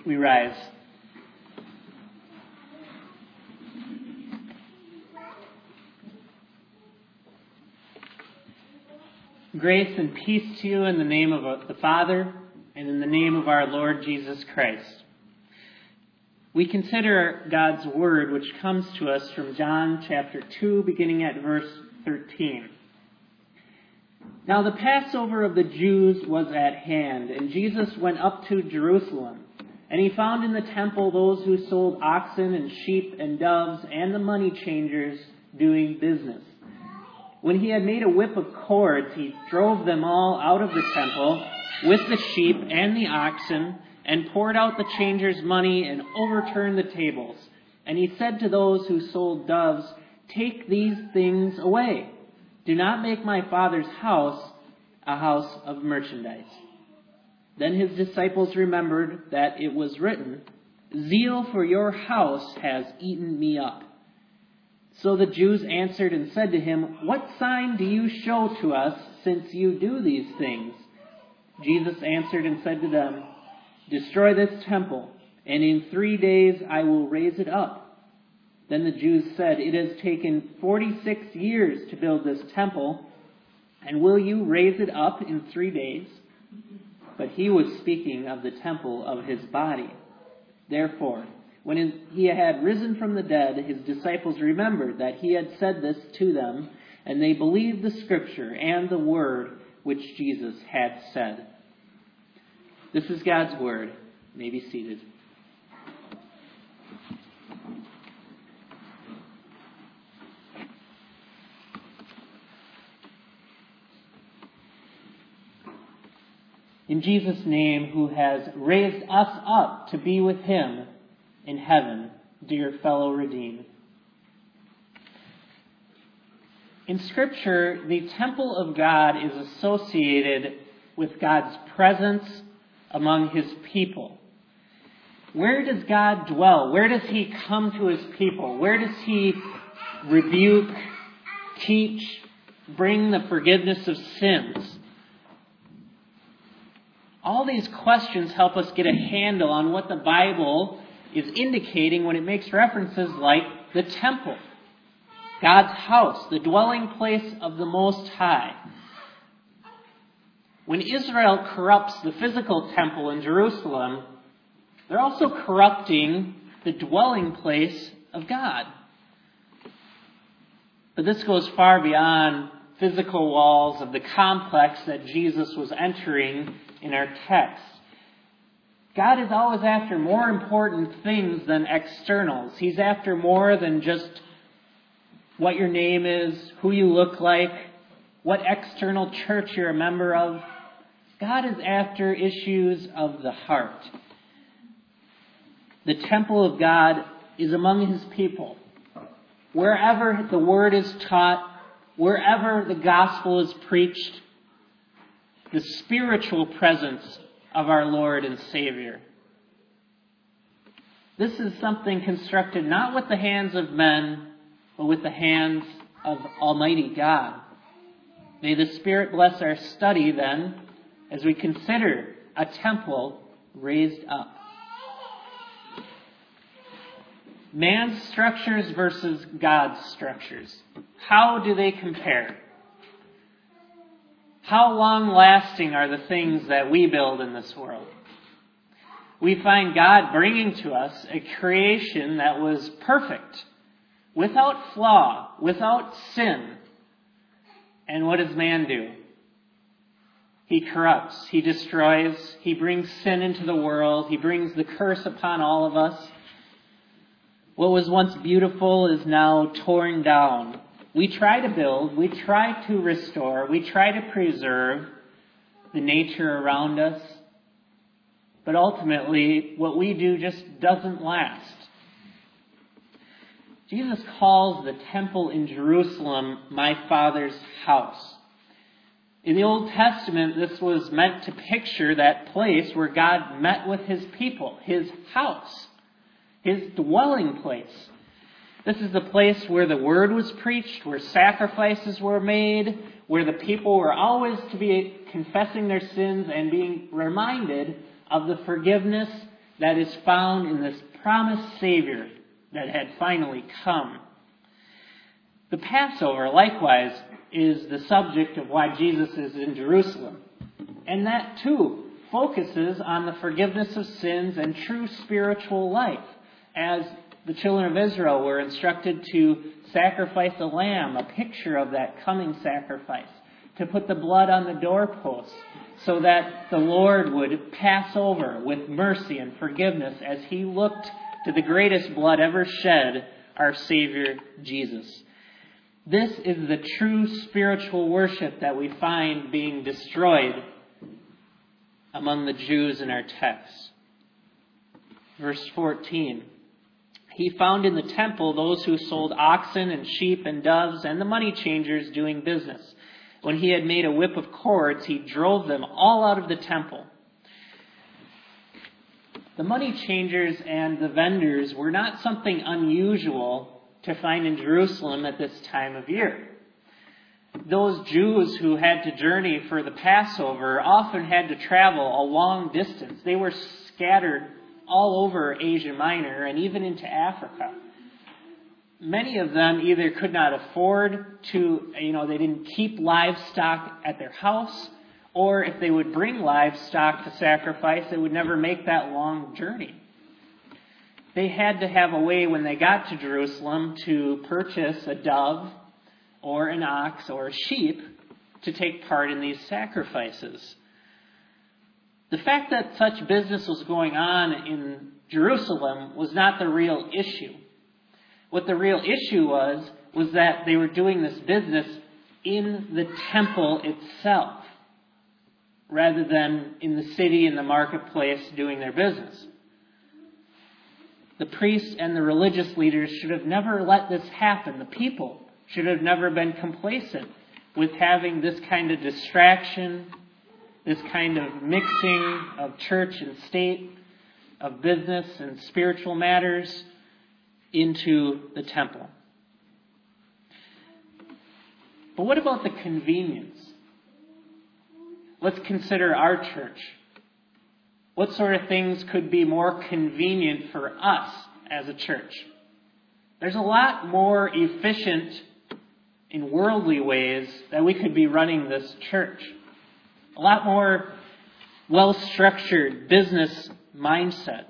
We rise. Grace and peace to you in the name of the Father and in the name of our Lord Jesus Christ. We consider God's Word, which comes to us from John chapter 2, beginning at verse 13. Now the Passover of the Jews was at hand, and Jesus went up to Jerusalem. And he found in the temple those who sold oxen and sheep and doves and the money changers doing business. When he had made a whip of cords, he drove them all out of the temple with the sheep and the oxen, and poured out the changers' money and overturned the tables. And he said to those who sold doves, "Take these things away. Do not make my Father's house a house of merchandise." Then his disciples remembered that it was written, "Zeal for your house has eaten me up." So the Jews answered and said to him, "What sign do you show to us since you do these things?" Jesus answered and said to them, "Destroy this temple, and in 3 days I will raise it up." Then the Jews said, "It has taken 46 years to build this temple, and will you raise it up in 3 days?" But he was speaking of the temple of his body. Therefore, when he had risen from the dead, his disciples remembered that he had said this to them, and they believed the scripture and the word which Jesus had said. This is God's word. You may be seated. In Jesus' name, who has raised us up to be with him in heaven, dear fellow redeemed. In Scripture, the temple of God is associated with God's presence among his people. Where does God dwell? Where does he come to his people? Where does he rebuke, teach, bring the forgiveness of sins? All these questions help us get a handle on what the Bible is indicating when it makes references like the temple, God's house, the dwelling place of the Most High. When Israel corrupts the physical temple in Jerusalem, they're also corrupting the dwelling place of God. But this goes far beyond physical walls of the complex that Jesus was entering in our text. God is always after more important things than externals. He's after more than just what your name is, who you look like, what external church you're a member of. God is after issues of the heart. The temple of God is among his people. Wherever the word is taught, wherever the gospel is preached, the spiritual presence of our Lord and Savior. This is something constructed not with the hands of men, but with the hands of Almighty God. May the Spirit bless our study then, as we consider a temple raised up. Man's structures versus God's structures. How do they compare? How long-lasting are the things that we build in this world? We find God bringing to us a creation that was perfect, without flaw, without sin. And what does man do? He corrupts, he destroys, he brings sin into the world, he brings the curse upon all of us. What was once beautiful is now torn down. We try to build, we try to restore, we try to preserve the nature around us. But ultimately, what we do just doesn't last. Jesus calls the temple in Jerusalem my Father's house. In the Old Testament, this was meant to picture that place where God met with his people, his house, his dwelling place. This is the place where the word was preached, where sacrifices were made, where the people were always to be confessing their sins and being reminded of the forgiveness that is found in this promised Savior that had finally come. The Passover, likewise, is the subject of why Jesus is in Jerusalem. And that, too, focuses on the forgiveness of sins and true spiritual life, as the children of Israel were instructed to sacrifice a lamb, a picture of that coming sacrifice, to put the blood on the doorposts, so that the Lord would pass over with mercy and forgiveness as he looked to the greatest blood ever shed, our Savior Jesus. This is the true spiritual worship that we find being destroyed among the Jews in our text. Verse 14. He found in the temple those who sold oxen and sheep and doves and the money changers doing business. When he had made a whip of cords, he drove them all out of the temple. The money changers and the vendors were not something unusual to find in Jerusalem at this time of year. Those Jews who had to journey for the Passover often had to travel a long distance. They were scattered all over Asia Minor and even into Africa. Many of them either could not afford to, they didn't keep livestock at their house, or if they would bring livestock to sacrifice, they would never make that long journey. They had to have a way when they got to Jerusalem to purchase a dove or an ox or a sheep to take part in these sacrifices. The fact that such business was going on in Jerusalem was not the real issue. What the real issue was that they were doing this business in the temple itself, rather than in the city and the marketplace doing their business. The priests and the religious leaders should have never let this happen. The people should have never been complacent with having this kind of distraction, this kind of mixing of church and state, of business and spiritual matters into the temple. But what about the convenience? Let's consider our church. What sort of things could be more convenient for us as a church? There's a lot more efficient in worldly ways that we could be running this church. A lot more well-structured business mindset.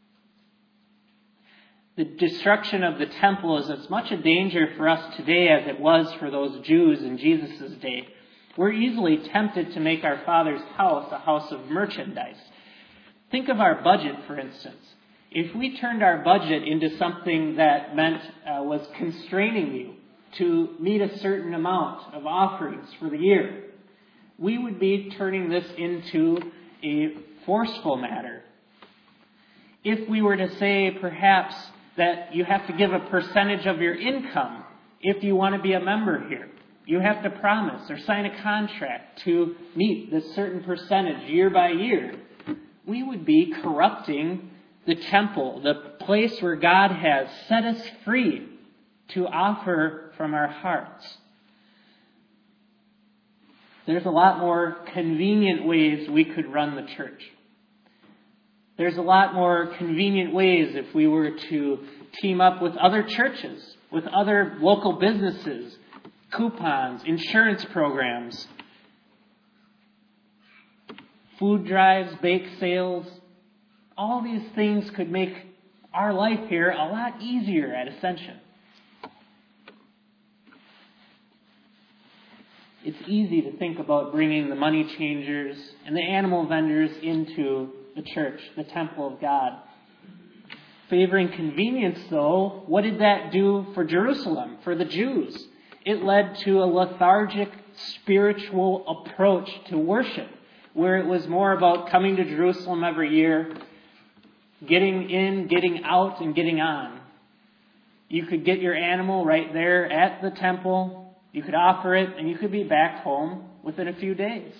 The destruction of the temple is as much a danger for us today as it was for those Jews in Jesus' day. We're easily tempted to make our Father's house a house of merchandise. Think of our budget, for instance. If we turned our budget into something that was constraining you to meet a certain amount of offerings for the year, we would be turning this into a forceful matter. If we were to say, perhaps, that you have to give a percentage of your income if you want to be a member here, you have to promise or sign a contract to meet this certain percentage year by year, we would be corrupting the temple, the place where God has set us free to offer from our hearts. There's a lot more convenient ways we could run the church. There's a lot more convenient ways if we were to team up with other churches, with other local businesses, coupons, insurance programs, food drives, bake sales. All these things could make our life here a lot easier at Ascension. It's easy to think about bringing the money changers and the animal vendors into the church, the temple of God. Favoring convenience, though, what did that do for Jerusalem, for the Jews? It led to a lethargic spiritual approach to worship, where it was more about coming to Jerusalem every year, getting in, getting out, and getting on. You could get your animal right there at the temple. You could offer it, and you could be back home within a few days.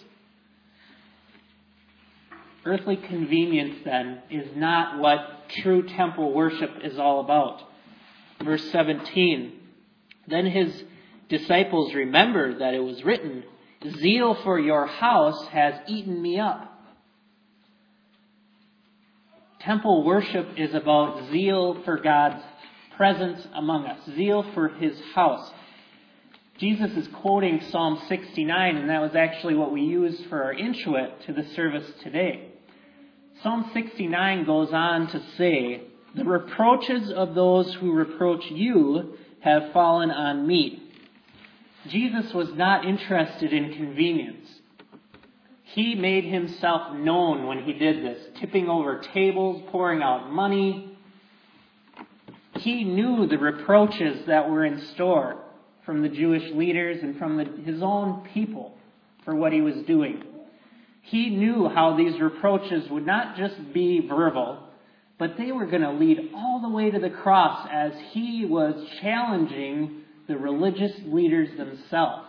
Earthly convenience, then, is not what true temple worship is all about. Verse 17, then his disciples remembered that it was written, zeal for your house has eaten me up. Temple worship is about zeal for God's presence among us, zeal for his house. Jesus is quoting Psalm 69, and that was actually what we used for our introit to the service today. Psalm 69 goes on to say, "The reproaches of those who reproach you have fallen on me." Jesus was not interested in convenience. He made himself known when he did this, tipping over tables, pouring out money. He knew the reproaches that were in store from the Jewish leaders and from his own people for what he was doing. He knew how these reproaches would not just be verbal, but they were going to lead all the way to the cross as he was challenging the religious leaders themselves.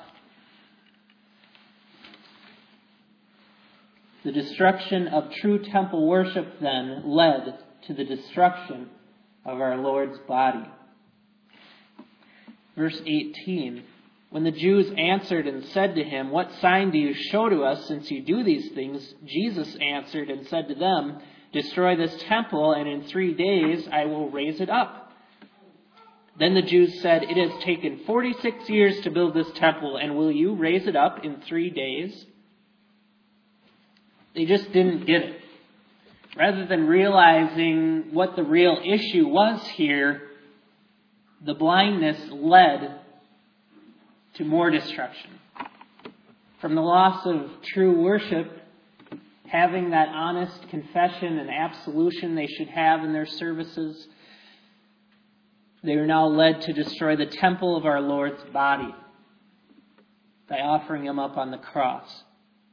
The destruction of true temple worship then led to the destruction of our Lord's body. Verse 18, "When the Jews answered and said to him, 'What sign do you show to us since you do these things?' Jesus answered and said to them, 'Destroy this temple, and in 3 days I will raise it up.' Then the Jews said, 'It has taken 46 years to build this temple, and will you raise it up in 3 days?'" They just didn't get it. Rather than realizing what the real issue was here, the blindness led to more destruction. From the loss of true worship, having that honest confession and absolution they should have in their services, they are now led to destroy the temple of our Lord's body by offering him up on the cross.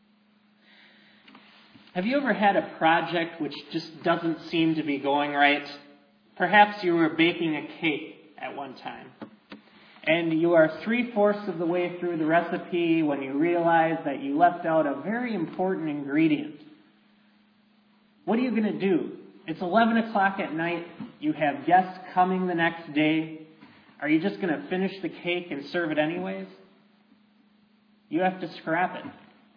Have you ever had a project which just doesn't seem to be going right? Perhaps you were baking a cake at one time, and you are 3/4 of the way through the recipe when you realize that you left out a very important ingredient. What are you going to do? It's 11 o'clock at night. You have guests coming the next day. Are you just going to finish the cake and serve it anyways? You have to scrap it.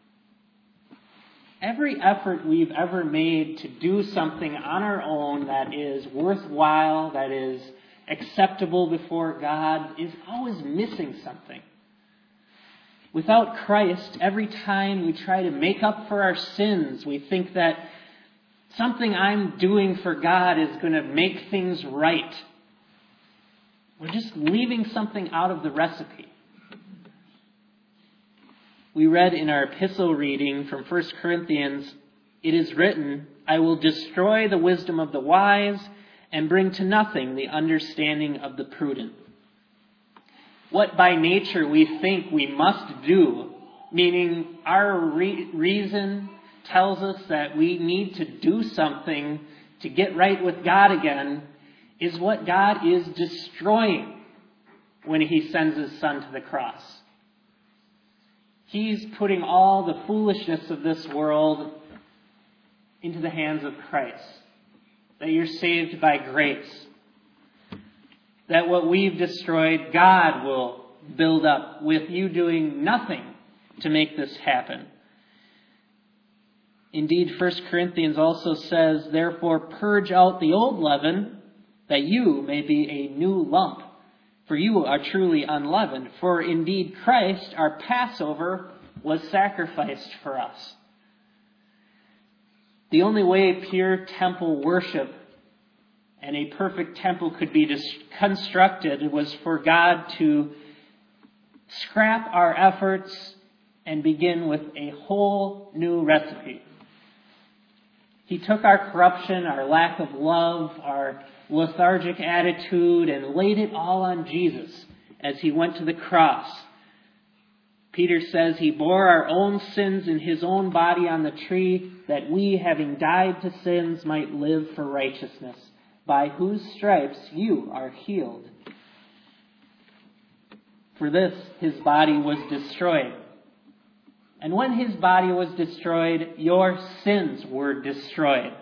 Every effort we've ever made to do something on our own that is worthwhile, that is acceptable before God, is always missing something. Without Christ, every time we try to make up for our sins, we think that something I'm doing for God is going to make things right. We're just leaving something out of the recipe. We read in our epistle reading from 1 Corinthians, "It is written, 'I will destroy the wisdom of the wise and bring to nothing the understanding of the prudent.'" What by nature we think we must do, meaning our reason tells us that we need to do something to get right with God again, is what God is destroying when he sends his Son to the cross. He's putting all the foolishness of this world into the hands of Christ. That you're saved by grace. That what we've destroyed, God will build up with you doing nothing to make this happen. Indeed, 1 Corinthians also says, "Therefore purge out the old leaven, that you may be a new lump. For you are truly unleavened. For indeed Christ, our Passover, was sacrificed for us." The only way pure temple worship and a perfect temple could be constructed was for God to scrap our efforts and begin with a whole new recipe. He took our corruption, our lack of love, our lethargic attitude, and laid it all on Jesus as he went to the cross. Peter says he bore our own sins in his own body on the tree, that we, having died to sins, might live for righteousness, by whose stripes you are healed. For this, his body was destroyed. And when his body was destroyed, your sins were destroyed.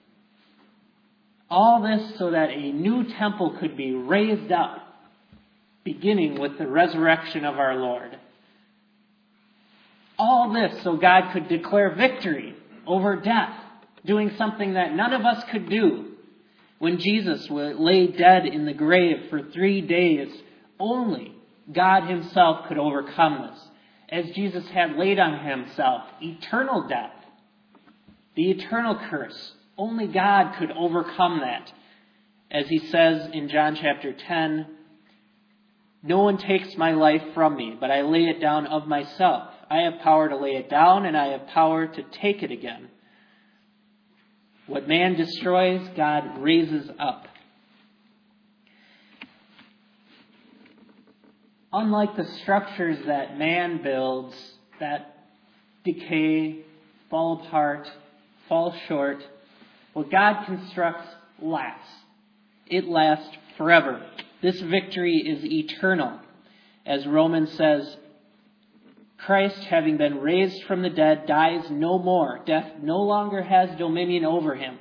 All this so that a new temple could be raised up, beginning with the resurrection of our Lord. All this so God could declare victory over death doing something that none of us could do. When Jesus lay dead in the grave for 3 days, only God himself could overcome this, as Jesus had laid on himself eternal death, the eternal curse. Only God could overcome that. As he says in John chapter 10, "No one takes my life from me, but I lay it down of myself. I have power to lay it down, and I have power to take it again." What man destroys, God raises up. Unlike the structures that man builds that decay, fall apart, fall short, what God constructs lasts. It lasts forever. This victory is eternal. As Romans says, Christ, having been raised from the dead, dies no more. Death no longer has dominion over him.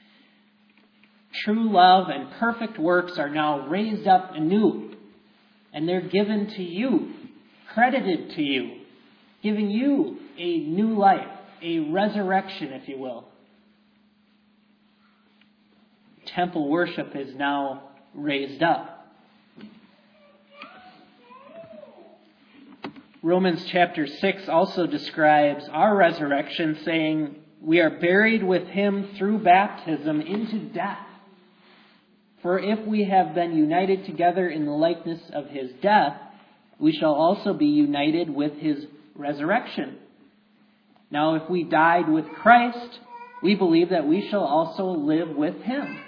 True love and perfect works are now raised up anew, and they're given to you, credited to you, giving you a new life, a resurrection, if you will. Temple worship is now raised up. Romans chapter 6 also describes our resurrection, saying, "We are buried with him through baptism into death. For if we have been united together in the likeness of his death, we shall also be united with his resurrection. Now if we died with Christ, we believe that we shall also live with him."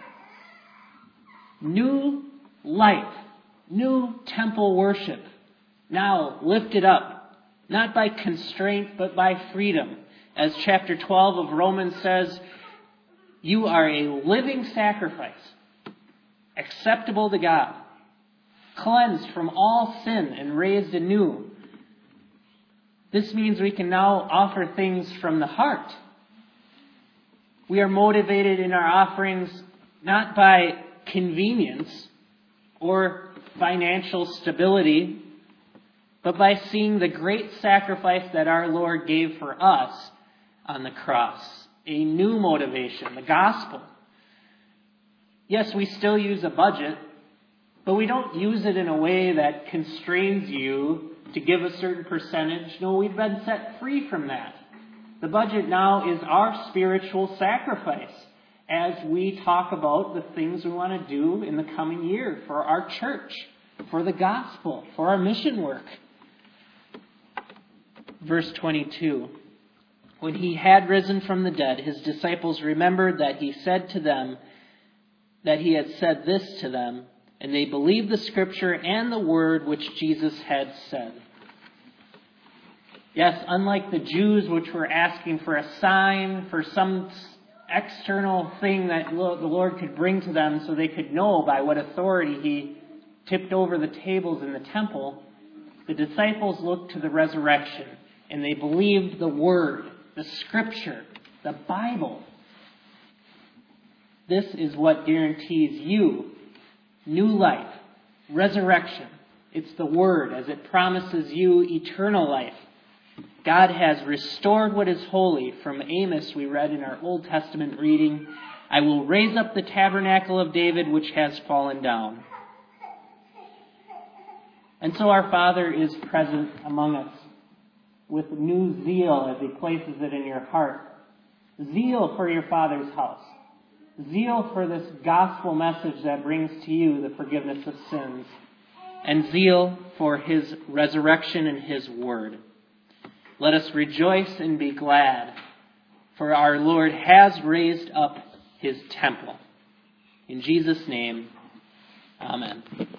New life, new temple worship, now lifted up, not by constraint, but by freedom. As chapter 12 of Romans says, you are a living sacrifice, acceptable to God, cleansed from all sin and raised anew. This means we can now offer things from the heart. We are motivated in our offerings not by convenience or financial stability, but by seeing the great sacrifice that our Lord gave for us on the cross. A new motivation, the gospel. Yes, we still use a budget, but we don't use it in a way that constrains you to give a certain percentage. No, we've been set free from that. The budget now is our spiritual sacrifice as we talk about the things we want to do in the coming year for our church, for the gospel, for our mission work. Verse 22. When he had risen from the dead, his disciples remembered that he said to them, that he had said this to them, and they believed the scripture and the word which Jesus had said. Yes, unlike the Jews, which were asking for a sign, for some external thing that the Lord could bring to them so they could know by what authority he tipped over the tables in the temple, the disciples looked to the resurrection, and they believed the word, the scripture, the Bible. This is what guarantees you new life, resurrection. It's the word as it promises you eternal life. God has restored what is holy. From Amos we read in our Old Testament reading, "I will raise up the tabernacle of David which has fallen down." And so our Father is present among us with new zeal as he places it in your heart. Zeal for your Father's house. Zeal for this gospel message that brings to you the forgiveness of sins. And zeal for his resurrection and his word. Let us rejoice and be glad, for our Lord has raised up his temple. In Jesus' name, amen.